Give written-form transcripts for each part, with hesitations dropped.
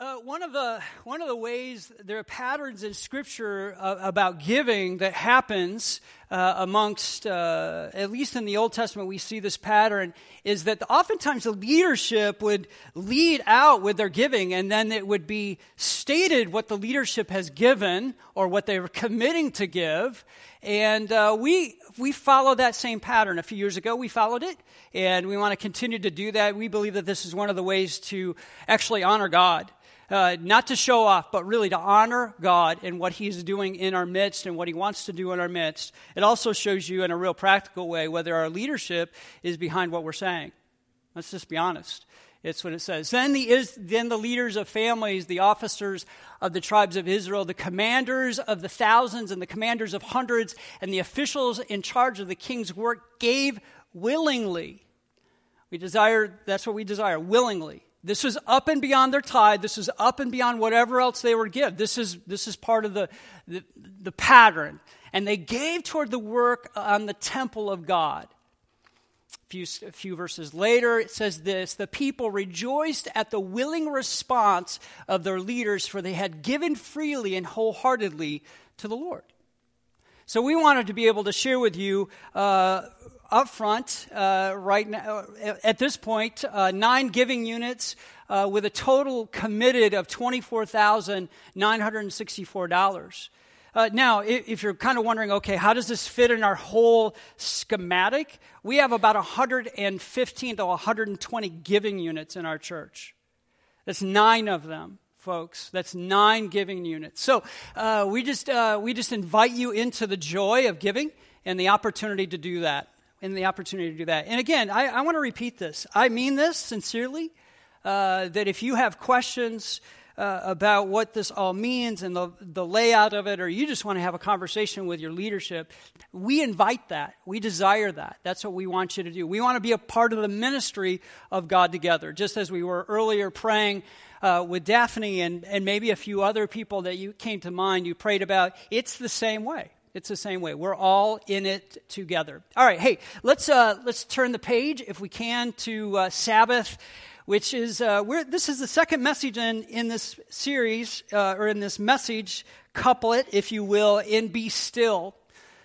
One of the ways there are patterns in Scripture about giving that happens amongst, at least in the Old Testament, we see this pattern, is that oftentimes the leadership would lead out with their giving, and then it would be stated what the leadership has given or what they were committing to give. And we follow that same pattern. A few years ago, we followed it, and we want to continue to do that. We believe that this is one of the ways to actually honor God. Not to show off, but really to honor God and what He's doing in our midst and what He wants to do in our midst. It also shows you in a real practical way whether our leadership is behind what we're saying. Let's just be honest. It's what it says. Then the leaders of families, the officers of the tribes of Israel, the commanders of the thousands and the commanders of hundreds, and the officials in charge of the king's work gave willingly. That's what we desire, willingly. This is up and beyond their tithe. This is up and beyond whatever else they were give. This is part of the pattern. And they gave toward the work on the temple of God. A few verses later, it says this: the people rejoiced at the willing response of their leaders, for they had given freely and wholeheartedly to the Lord. So we wanted to be able to share with you up front, right now, at this point, 9 giving units with a total committed of $24,964. Now, if you're kind of wondering, okay, how does this fit in our whole schematic? We have about 115 to 120 giving units in our church. That's 9 of them, folks. That's 9 giving units. So we just invite you into the joy of giving and the opportunity to do that. And again, I want to repeat this. I mean this sincerely, that if you have questions about what this all means and the layout of it, or you just want to have a conversation with your leadership, we invite that. We desire that. That's what we want you to do. We want to be a part of the ministry of God together, just as we were earlier praying with Daphne and maybe a few other people that you came to mind, you prayed about. It's the same way. It's the same way. We're all in it together. All right, hey, let's turn the page, if we can, to Sabbath, which is this is the second message in this series, or in this message couplet, if you will, in Be Still.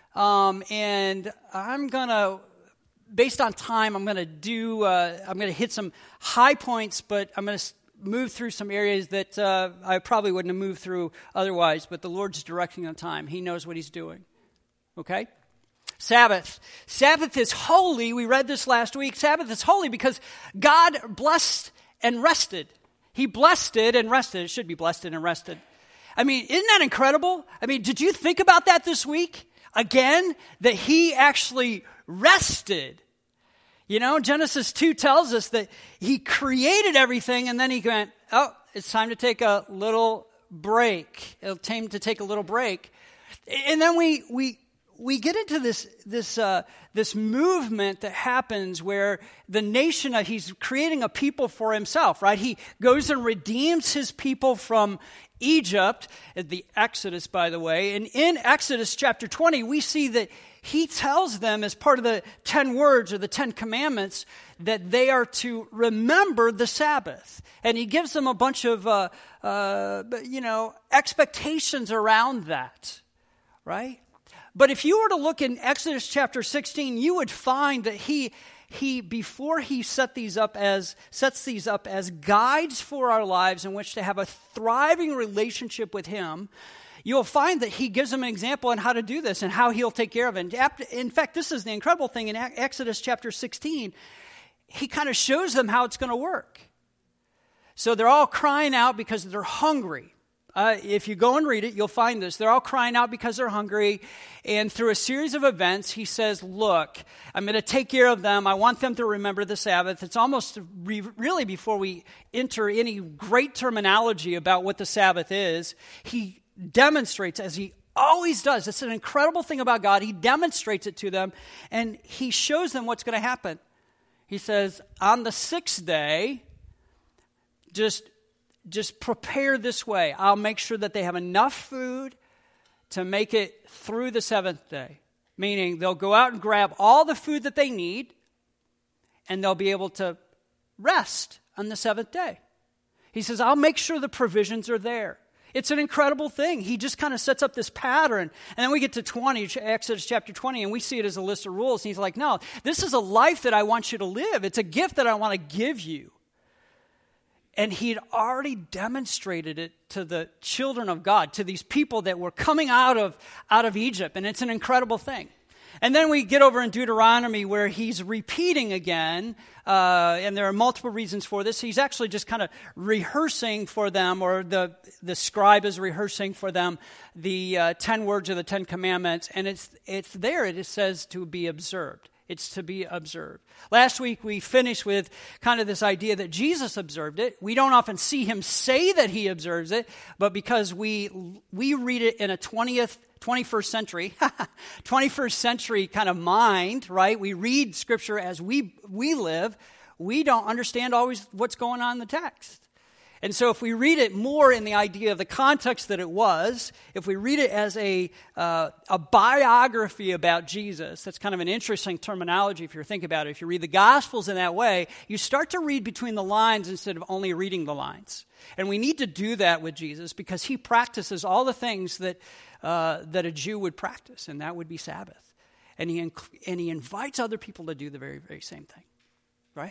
And I'm gonna, based on time, I'm gonna hit some high points, but I'm gonna move through some areas that I probably wouldn't have moved through otherwise, but the Lord's directing on time. He knows what He's doing. Okay? Sabbath. Sabbath is holy. We read this last week. Sabbath is holy because God blessed and rested. He blessed it and rested. It should be blessed and rested. I mean, isn't that incredible? I mean, did you think about that this week? Again, that He actually rested. You know, Genesis 2 tells us that He created everything, and then He went, oh, it's time to take a little break. It's time to take a little break. And then we get into this movement that happens where the nation, He's creating a people for Himself, right? He goes and redeems His people from Egypt, the Exodus, by the way. And in Exodus chapter 20, we see that He tells them, as part of the 10 words or the 10 commandments, that they are to remember the Sabbath. And He gives them a bunch of, expectations around that, right? But if you were to look in Exodus chapter 16, you would find that he before He sets these up as guides for our lives in which to have a thriving relationship with Him, you'll find that He gives them an example on how to do this and how He'll take care of it. In fact, this is the incredible thing. In Exodus chapter 16, He kind of shows them how it's going to work. So they're all crying out because they're hungry. If you go and read it, you'll find this. They're all crying out because they're hungry. And through a series of events, He says, look, I'm going to take care of them. I want them to remember the Sabbath. It's almost really before we enter any great terminology about what the Sabbath is, He demonstrates, as He always does. It's an incredible thing about God. He demonstrates it to them, and He shows them what's going to happen. He says, on the 6th day, just prepare this way. I'll make sure that they have enough food to make it through the 7th day. Meaning they'll go out and grab all the food that they need, and they'll be able to rest on the 7th day. He says, I'll make sure the provisions are there. It's an incredible thing. He just kind of sets up this pattern. And then we get to 20, Exodus chapter 20, and we see it as a list of rules. And he's like, no, this is a life that I want you to live. It's a gift that I want to give you. And he'd already demonstrated it to the children of God, to these people that were coming out of Egypt. And it's an incredible thing. And then we get over in Deuteronomy where he's repeating again, and there are multiple reasons for this. He's actually just kind of rehearsing for them, or the scribe is rehearsing for them the 10 words of the 10 commandments, and it's there. It says to be observed. It's to be observed. Last week we finished with kind of this idea that Jesus observed it. We don't often see him say that he observes it, but because we read it in a 21st century kind of mind, right? We read Scripture as we live. We don't understand always what's going on in the text. And so if we read it more in the idea of the context that it was, if we read it as a biography about Jesus, that's kind of an interesting terminology if you're thinking about it. If you read the Gospels in that way, you start to read between the lines instead of only reading the lines. And we need to do that with Jesus because he practices all the things that a Jew would practice, and that would be Sabbath. And he invites other people to do the very, very same thing, right?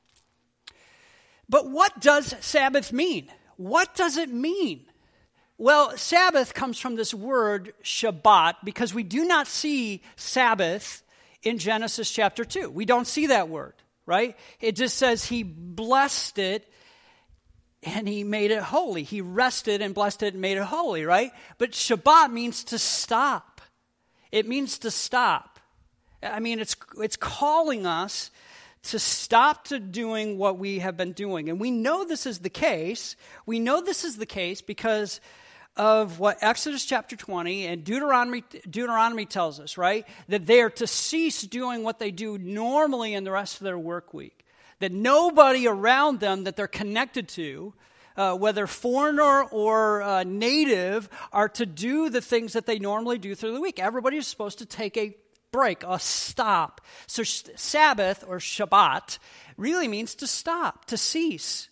But what does Sabbath mean? What does it mean? Well, Sabbath comes from this word Shabbat because we do not see Sabbath in Genesis chapter 2. We don't see that word, right? It just says he blessed it and he made it holy. He rested and blessed it and made it holy, right? But Shabbat means to stop. It means to stop. I mean, it's calling us to stop to doing what we have been doing. And we know this is the case. We know this is the case because of what Exodus chapter 20 and Deuteronomy tells us, right? That they are to cease doing what they do normally in the rest of their work week. That nobody around them that they're connected to, whether foreigner or native, are to do the things that they normally do through the week. Everybody is supposed to take a break, a stop. So Sabbath or Shabbat really means to stop, to cease.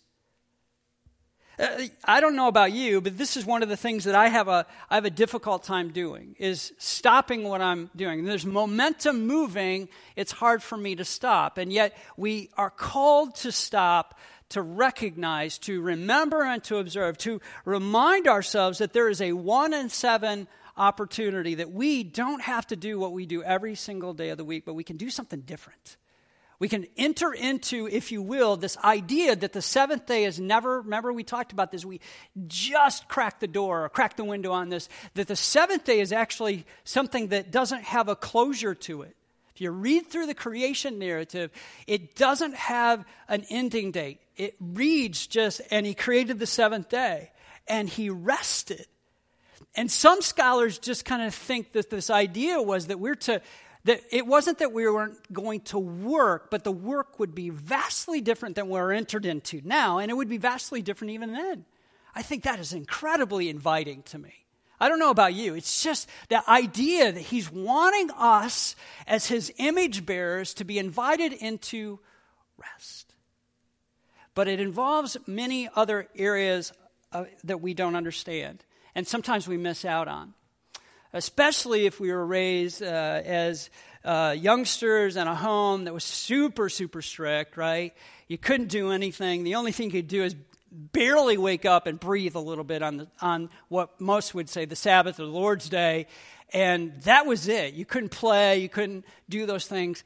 I don't know about you, but this is one of the things that I have a difficult time doing, is stopping what I'm doing. And there's momentum moving, it's hard for me to stop. And yet we are called to stop, to recognize, to remember, and to observe, to remind ourselves that there is a 1 in 7 opportunity that we don't have to do what we do every single day of the week, but we can do something different. We can enter into, if you will, this idea that the seventh day is never, remember we talked about this, we just cracked the door or cracked the window on this, that the seventh day is actually something that doesn't have a closure to it. If you read through the creation narrative, it doesn't have an ending date. It reads just, and he created the seventh day, and he rested. And some scholars just kind of think that this idea was that that it wasn't that we weren't going to work, but the work would be vastly different than we're entered into now, and it would be vastly different even then. I think that is incredibly inviting to me. I don't know about you. It's just the idea that he's wanting us as his image bearers to be invited into rest. But it involves many other areas that we don't understand. And sometimes we miss out on, especially if we were raised as youngsters in a home that was super, super strict, right? You couldn't do anything. The only thing you could do is barely wake up and breathe a little bit on what most would say the Sabbath or the Lord's Day, and that was it. You couldn't play. You couldn't do those things.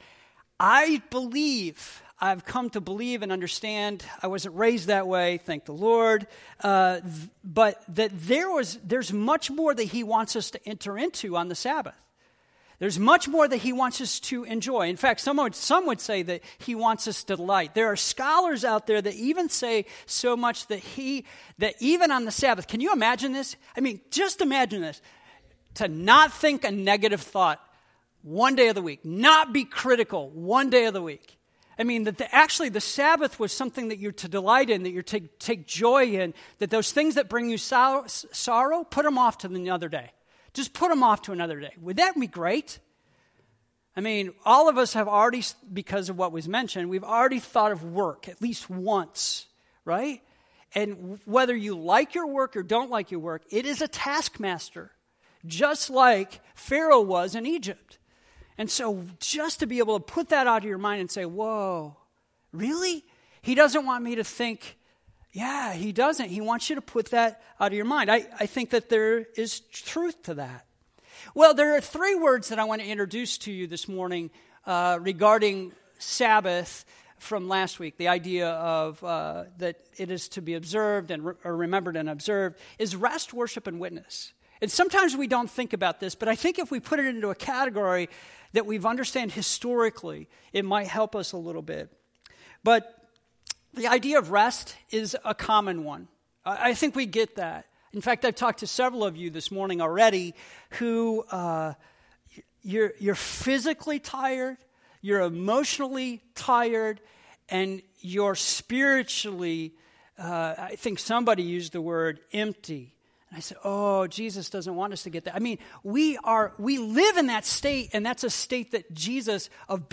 I've come to believe and understand, I wasn't raised that way, thank the Lord, but that there's much more that he wants us to enter into on the Sabbath. There's much more that he wants us to enjoy. In fact, some would say that he wants us to delight. There are scholars out there that even say so much that even on the Sabbath, can you imagine this? I mean, just imagine this, to not think a negative thought one day of the week, not be critical one day of the week. I mean, that actually the Sabbath was something that you're to delight in, that you're to take joy in, that those things that bring you sorrow, put them off to another day. Just put them off to another day. Would that be great? I mean, all of us have already, because of what was mentioned, we've already thought of work at least once, right? And whether you like your work or don't like your work, it is a taskmaster, just like Pharaoh was in Egypt. And so just to be able to put that out of your mind and say, whoa, really? He doesn't want me to think, yeah, he doesn't. He wants you to put that out of your mind. I think that there is truth to that. Well, there are 3 words that I want to introduce to you this morning regarding Sabbath from last week. The idea of that it is to be observed or remembered and observed is rest, worship, and witness. And sometimes we don't think about this, but I think if we put it into a category that we've understand historically, it might help us a little bit. But the idea of rest is a common one. I think we get that. In fact, I've talked to several of you this morning already who you're physically tired, you're emotionally tired, and you're spiritually, I think somebody used the word empty. And I said, oh, Jesus doesn't want us to get that. I mean, we live in that state, and that's a state that Jesus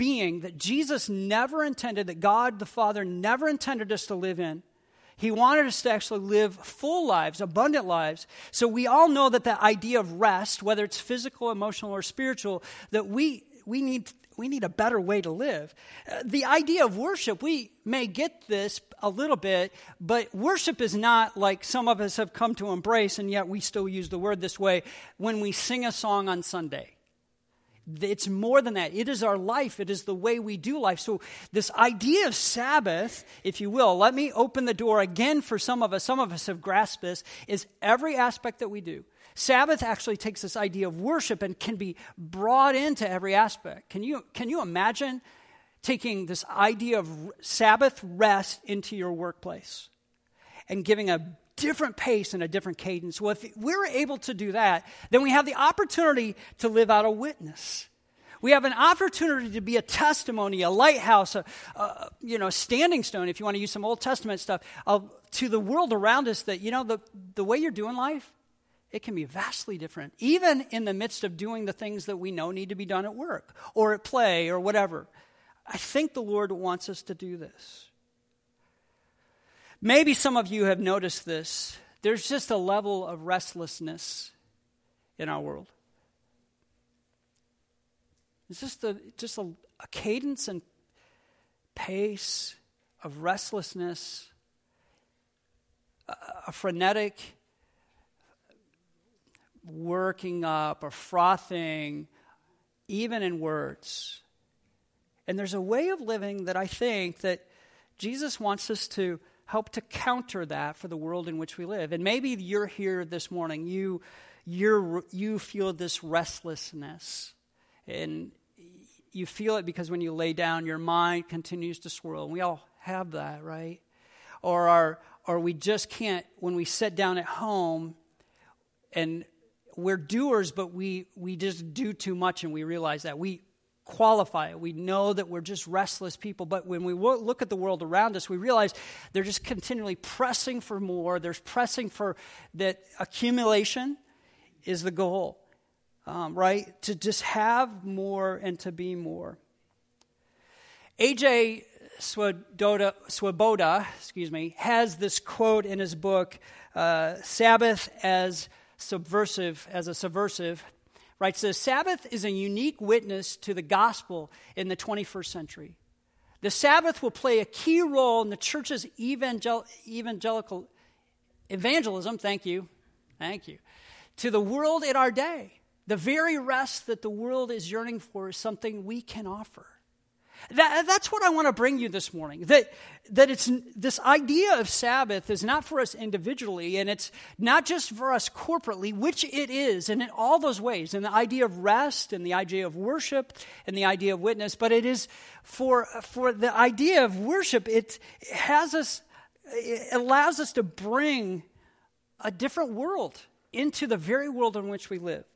never intended, that God the Father never intended us to live in. He wanted us to actually live full lives, abundant lives. So we all know that the idea of rest, whether it's physical, emotional, or spiritual, that we need a better way to live. The idea of worship, we may get this a little bit, but worship is not like some of us have come to embrace, and yet we still use the word this way when we sing a song on Sunday. It's more than that. It is our life. It is the way we do life. So this idea of Sabbath, if you will, let me open the door again for some of us have grasped this, is every aspect that we do. Sabbath actually takes this idea of worship and can be brought into every aspect. Can you imagine taking this idea of Sabbath rest into your workplace and giving a different pace and a different cadence? Well, if we're able to do that, then we have the opportunity to live out a witness. We have an opportunity to be a testimony, a lighthouse, a standing stone, if you want to use some Old Testament stuff, to the world around us that, the way you're doing life, it can be vastly different, even in the midst of doing the things that we know need to be done at work or at play or whatever. I think the Lord wants us to do this. Maybe some of you have noticed this. There's just a level of restlessness in our world. It's just a cadence and pace of restlessness, a frenetic working up or frothing, even in words. And there's a way of living that I think that Jesus wants us to help to counter that for the world in which we live. And maybe you're here this morning, you feel this restlessness. And you feel it because when you lay down, your mind continues to swirl. And we all have that, right? Or we just can't, when we sit down at home and we're doers, but we just do too much and we realize that. We qualify it. We know that we're just restless people, but when we look at the world around us, we realize they're just continually pressing for more. There's pressing for that accumulation is the goal, right? To just have more and to be more. A.J. Swoboda, has this quote in his book, Sabbath as a subversive, writes this: Sabbath is a unique witness to the gospel in the 21st century. The Sabbath will play a key role in the church's evangelical evangelism, thank you, to the world in our day. The very rest that the world is yearning for is something we can offer. That's what I want to bring you this morning. That it's this idea of Sabbath is not for us individually, and it's not just for us corporately, which it is, and in all those ways, and the idea of rest, and the idea of worship, and the idea of witness. But it is for the idea of worship. It allows us to bring a different world into the very world in which we live.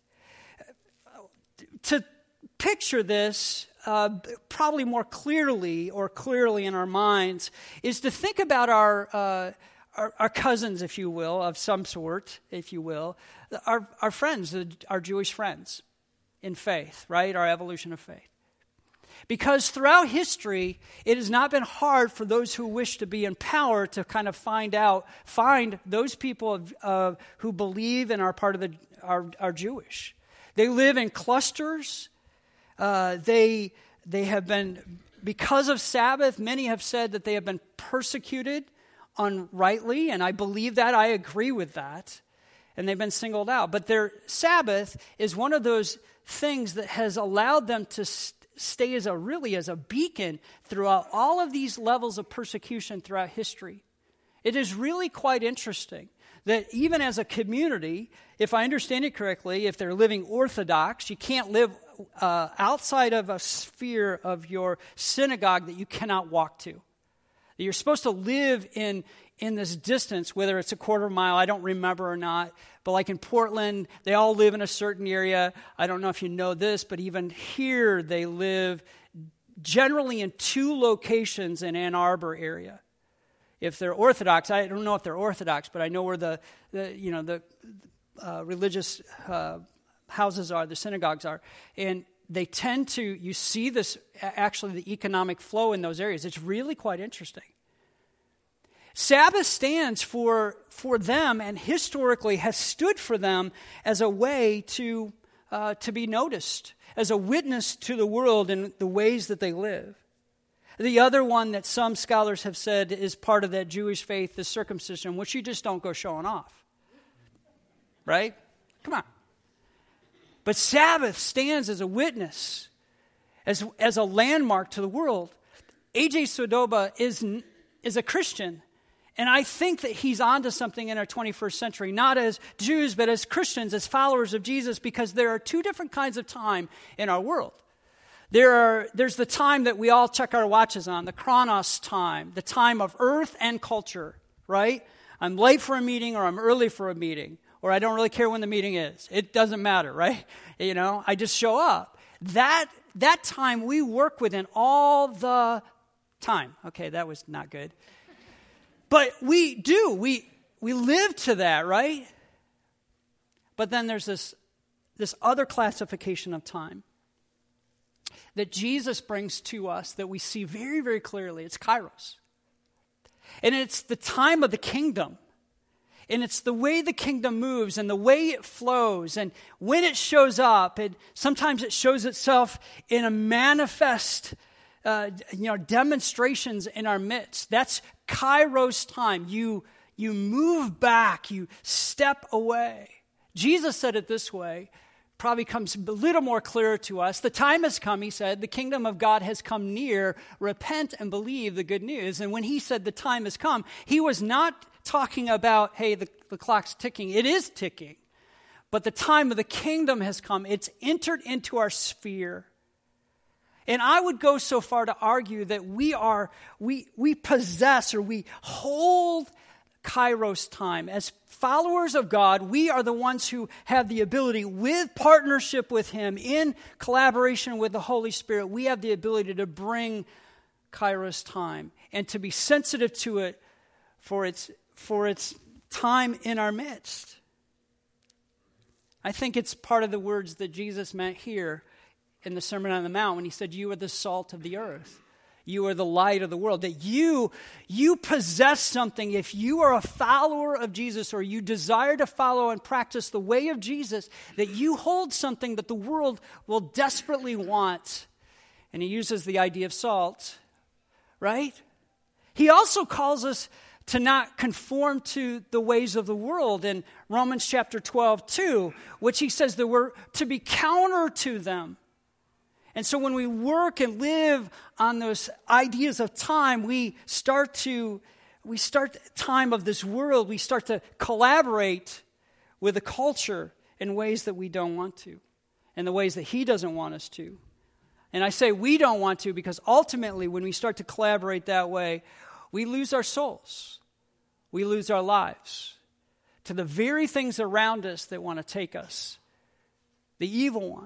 To picture this probably more clearly in our minds is to think about our cousins, if you will, of some sort, if you will, our friends, our Jewish friends in faith, right? Our evolution of faith. Because throughout history, it has not been hard for those who wish to be in power to kind of find those people who believe and are part of are Jewish. They live in clusters. They have been, because of Sabbath, many have said that they have been persecuted unrightly, and I believe that. I agree with that. And they've been singled out. But their Sabbath is one of those things that has allowed them to stay as a beacon throughout all of these levels of persecution throughout history. It is really quite interesting that even as a community, if I understand it correctly, if they're living Orthodox, you can't live outside of a sphere of your synagogue that you cannot walk to. You're supposed to live in this distance, whether it's a quarter mile, I don't remember or not, but like in Portland, they all live in a certain area. I don't know if you know this, but even here they live generally in 2 locations in Ann Arbor area. If they're Orthodox, I don't know if they're Orthodox, but I know where the religious houses are, the synagogues are, and they tend to, you see this, actually the economic flow in those areas. It's really quite interesting. Sabbath stands for them, and historically has stood for them as a way to be noticed, as a witness to the world in the ways that they live. The other one that some scholars have said is part of that Jewish faith is circumcision, which you just don't go showing off. Right? Come on. But Sabbath stands as a witness, as a landmark to the world. A.J. Sodoba is a Christian, and I think that he's onto something in our 21st century, not as Jews, but as Christians, as followers of Jesus, because there are 2 different kinds of time in our world. There's the time that we all check our watches on, the Chronos time, the time of earth and culture, right? I'm late for a meeting or I'm early for a meeting, or I don't really care when the meeting is. It doesn't matter, right? I just show up. That time we work within all the time. Okay, that was not good. But we do. We live to that, right? But then there's this other classification of time that Jesus brings to us that we see very, very clearly. It's Kairos. And it's the time of the kingdom. And it's the way the kingdom moves and the way it flows and when it shows up. And sometimes it shows itself in a manifest, demonstrations in our midst. That's Kairos time. You move back. You step away. Jesus said it this way. Probably comes a little more clear to us. The time has come, he said. The kingdom of God has come near. Repent and believe the good news. And when he said the time has come, he was not talking about, hey, the clock's ticking. It is ticking. But the time of the kingdom has come. It's entered into our sphere. And I would go so far to argue that we possess or we hold Kairos time. As followers of God, we are the ones who have the ability, with partnership with Him, in collaboration with the Holy Spirit, we have the ability to bring Kairos time and to be sensitive to it for its time in our midst. I think it's part of the words that Jesus meant here in the Sermon on the Mount when he said, "You are the salt of the earth. You are the light of the world." That you possess something. If you are a follower of Jesus or you desire to follow and practice the way of Jesus, that you hold something that the world will desperately want. And he uses the idea of salt, right? He also calls us to not conform to the ways of the world in Romans chapter 12:2, which he says that we're to be counter to them. And so when we work and live on those ideas of time, we start time of this world, we start to collaborate with the culture in ways that we don't want to, in the ways that he doesn't want us to. And I say we don't want to because ultimately when we start to collaborate that way, we lose our souls. We lose our lives to the very things around us that want to take us. The evil one,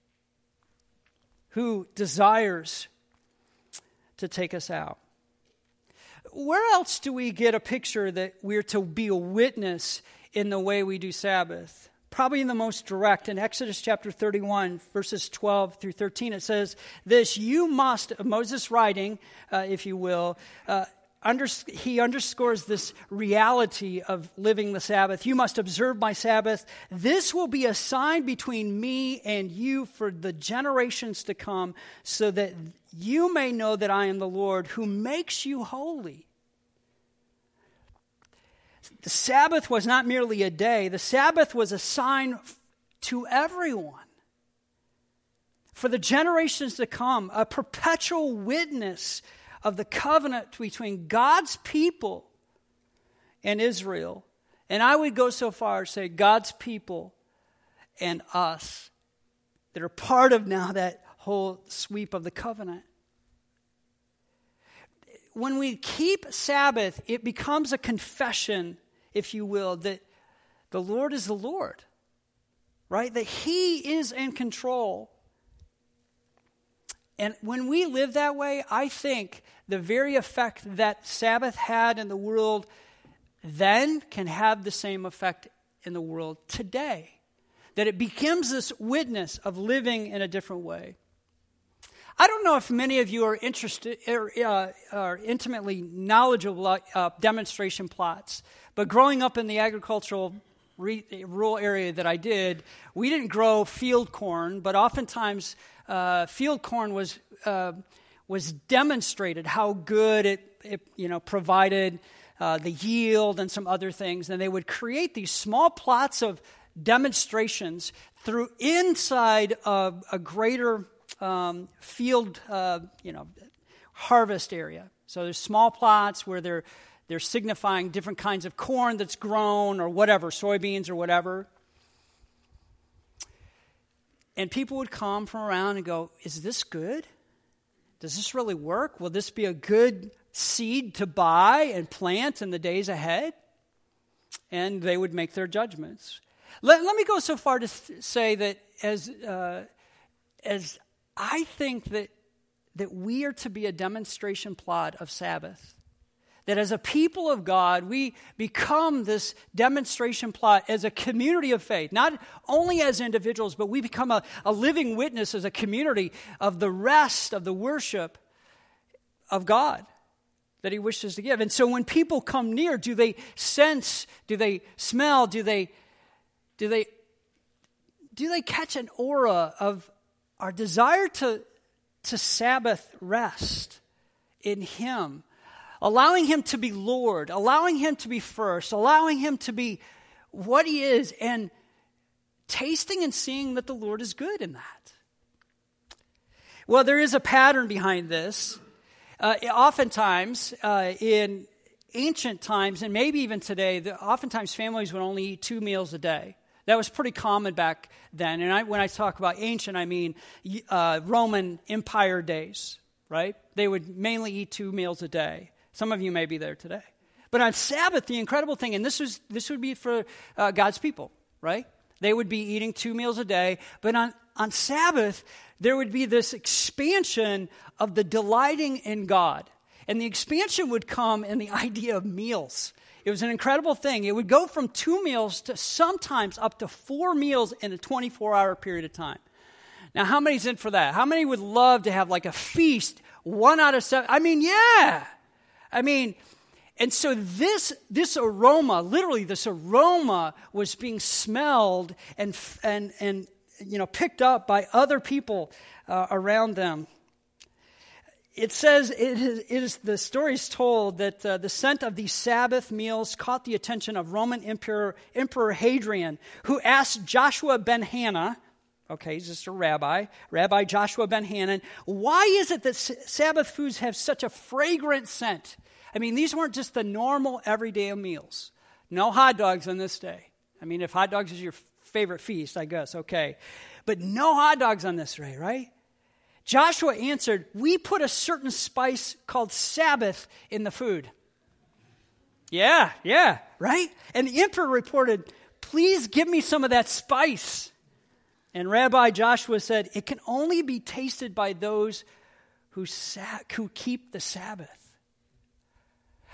who desires to take us out. Where else do we get a picture that we're to be a witness in the way we do Sabbath? probably the most direct. In Exodus chapter 31, verses 12 through 13, it says this: you must, Moses writing, if you will, he underscores this reality of living the Sabbath. You must observe my Sabbath. This will be a sign between me and you for the generations to come, so that you may know that I am the Lord who makes you holy. The Sabbath was not merely a day. The Sabbath was a sign to everyone. For the generations to come, a perpetual witness of the covenant between God's people and Israel. And I would go so far as to say God's people and us that are part of now that whole sweep of the covenant. When we keep Sabbath, it becomes a confession, if you will, that the Lord is the Lord, right? That He is in control. And when we live that way, I think the very effect that Sabbath had in the world then can have the same effect in the world today. That it becomes this witness of living in a different way. I don't know if many of you are interested are intimately knowledgeable about demonstration plots, but growing up in the agricultural rural area that I did, we didn't grow field corn, but oftentimes field corn was demonstrated how good it provided the yield and some other things, and they would create these small plots of demonstrations through inside of a greater field, harvest area. So there's small plots where they're signifying different kinds of corn that's grown or whatever, soybeans or whatever. And people would come from around and go, is this good? Does this really work? Will this be a good seed to buy and plant in the days ahead? And they would make their judgments. Let me go so far to say that as I think that we are to be a demonstration plot of Sabbath. That as a people of God, we become this demonstration plot as a community of faith. Not only as individuals, but we become a living witness as a community of the rest of the worship of God that He wishes to give. And so when people come near, do they sense, do they smell, do they catch an aura of our desire to Sabbath rest in Him? Allowing Him to be Lord, allowing Him to be first, allowing Him to be what He is, and tasting and seeing that the Lord is good in that. Well, there is a pattern behind this. Oftentimes, in ancient times, and maybe even today, oftentimes families would only eat 2 meals a day. That was pretty common back then. And when I talk about ancient, I mean Roman Empire days, right? They would mainly eat 2 meals a day. Some of you may be there today. But on Sabbath, the incredible thing, and this would be for God's people, right? They would be eating 2 meals a day. But on Sabbath, there would be this expansion of the delighting in God. And the expansion would come in the idea of meals. It was an incredible thing. It would go from 2 meals to sometimes up to 4 meals in a 24-hour period of time. Now, how many's in for that? How many would love to have like a feast, 1 out of 7? I mean, yeah. And so this aroma, literally this aroma was being smelled and picked up by other people around them. It says, the story is told that the scent of these Sabbath meals caught the attention of Roman Emperor Hadrian, who asked Joshua ben Hanan, okay, he's just a Rabbi Joshua ben Hanan, why is it that Sabbath foods have such a fragrant scent? I mean, these weren't just the normal everyday meals. No hot dogs on this day. I mean, if hot dogs is your favorite feast, I guess, okay. But no hot dogs on this day, right? Joshua answered, we put a certain spice called Sabbath in the food. Yeah, right? And the emperor reported, please give me some of that spice. And Rabbi Joshua said, it can only be tasted by those who keep the Sabbath.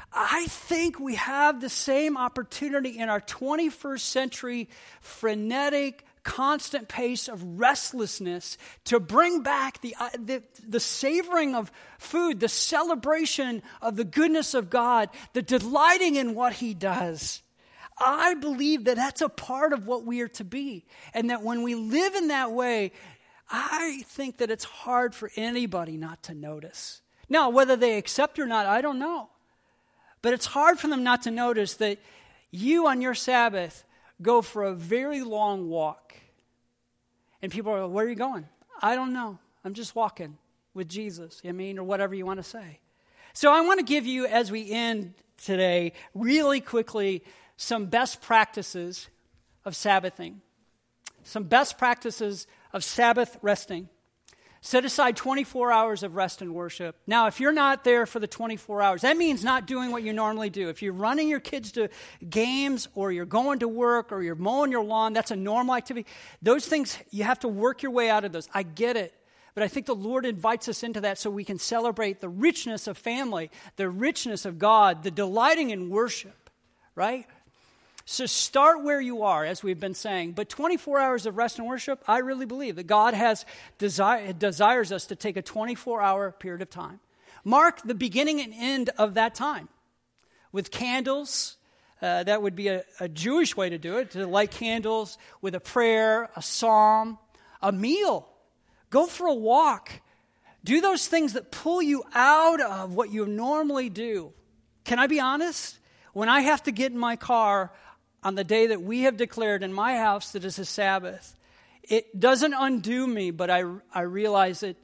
I think we have the same opportunity in our 21st century frenetic, constant pace of restlessness to bring back the savoring of food, the celebration of the goodness of God, the delighting in what He does. I believe that that's a part of what we are to be. And that when we live in that way, I think that it's hard for anybody not to notice. Now, whether they accept or not, I don't know. But it's hard for them not to notice that you on your Sabbath go for a very long walk. And people are like, where are you going? I don't know. I'm just walking with Jesus, or whatever you want to say. So I want to give you, as we end today, really quickly, some best practices of Sabbathing. Some best practices of Sabbath resting. Set aside 24 hours of rest and worship. Now, if you're not there for the 24 hours, that means not doing what you normally do. If you're running your kids to games or you're going to work or you're mowing your lawn, that's a normal activity. Those things, you have to work your way out of those. I get it. But I think the Lord invites us into that so we can celebrate the richness of family, the richness of God, the delighting in worship, right? So start where you are, as we've been saying. But 24 hours of rest and worship, I really believe that God desires us to take a 24-hour period of time. Mark the beginning and end of that time with candles. That would be a Jewish way to do it, to light candles with a prayer, a psalm, a meal. Go for a walk. Do those things that pull you out of what you normally do. Can I be honest? When I have to get in my car on the day that we have declared in my house that is a Sabbath, it doesn't undo me, but I realize it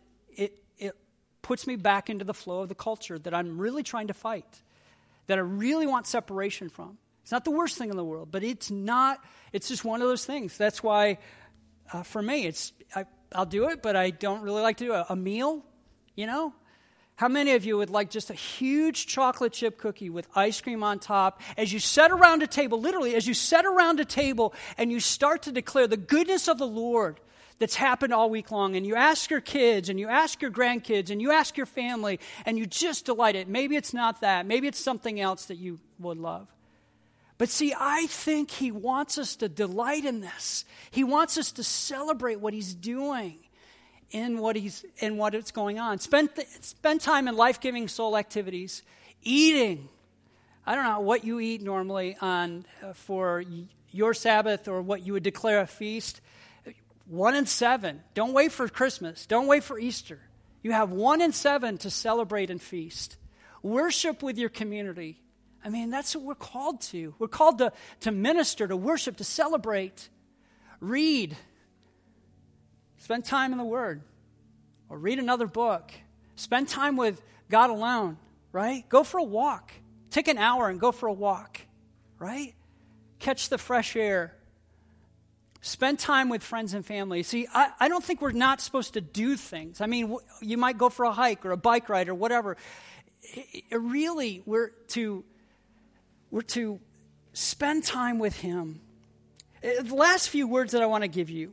puts me back into the flow of the culture that I'm really trying to fight, that I really want separation from. It's not the worst thing in the world, but it's just one of those things. That's why, for me, I'll do it, but I don't really like to do a meal, How many of you would like just a huge chocolate chip cookie with ice cream on top as you sit around a table, literally, as you sit around a table and you start to declare the goodness of the Lord that's happened all week long, and you ask your kids and you ask your grandkids and you ask your family and you just delight it. Maybe it's not that. Maybe it's something else that you would love. But see, I think He wants us to delight in this. He wants us to celebrate what He's doing. In what it's going on. Spend time in life-giving soul activities. Eating. I don't know what you eat normally for your Sabbath or what you would declare a feast. 1 and 7. Don't wait for Christmas. Don't wait for Easter. You have 1 and 7 to celebrate and feast. Worship with your community. That's what we're called to. We're called to minister, to worship, to celebrate. Read. Spend time in the Word, or read another book. Spend time with God alone, right? Go for a walk. Take an hour and go for a walk, right? Catch the fresh air. Spend time with friends and family. See, I don't think we're not supposed to do things. You might go for a hike or a bike ride or whatever. Really, we're to spend time with Him. The last few words that I want to give you.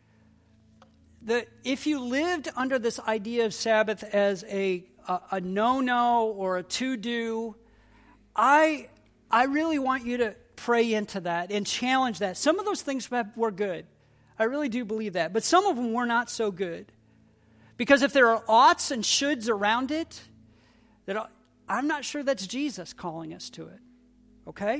If you lived under this idea of Sabbath as a no-no or a to-do, I really want you to pray into that and challenge that. Some of those things were good. I really do believe that. But some of them were not so good. Because if there are oughts and shoulds around it, I'm not sure that's Jesus calling us to it. Okay?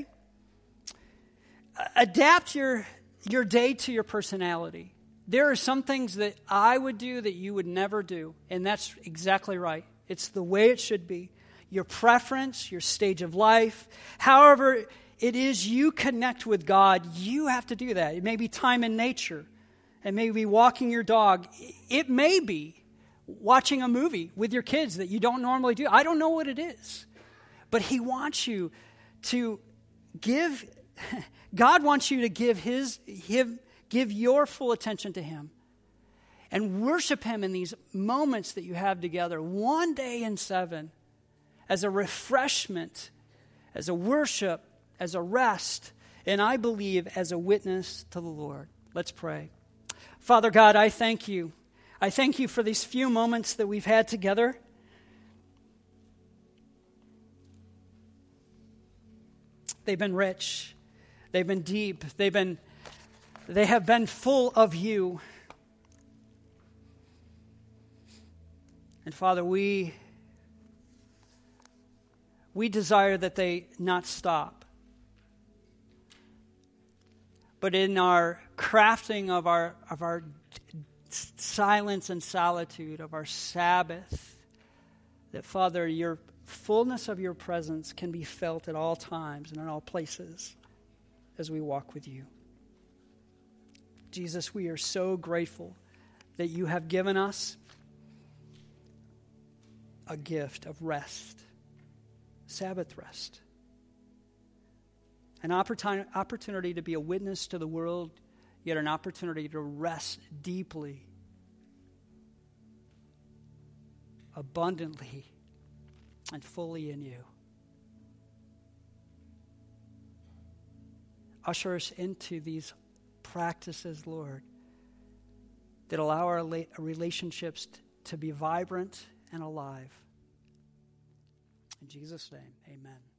Adapt your day to your personality. There are some things that I would do that you would never do, and that's exactly right. It's the way it should be. Your preference, your stage of life, however it is you connect with God, you have to do that. It may be time in nature. It may be walking your dog. It may be watching a movie with your kids that you don't normally do. I don't know what it is. But He wants you to give, God wants you to give your full attention to Him and worship Him in these moments that you have together, 1 day in 7, as a refreshment, as a worship, as a rest, and I believe as a witness to the Lord. Let's pray. Father God, I thank you. I thank you for these few moments that we've had together. They've been rich. They've been deep. They have been full of you. And Father, we desire that they not stop. But in our crafting of our silence and solitude, of our Sabbath, that, Father, your fullness of your presence can be felt at all times and in all places as we walk with you. Jesus, we are so grateful that you have given us a gift of rest, Sabbath rest, an opportunity to be a witness to the world, yet an opportunity to rest deeply, abundantly, and fully in you. Usher us into these practices, Lord, that allow our relationships to be vibrant and alive. In Jesus' name, amen.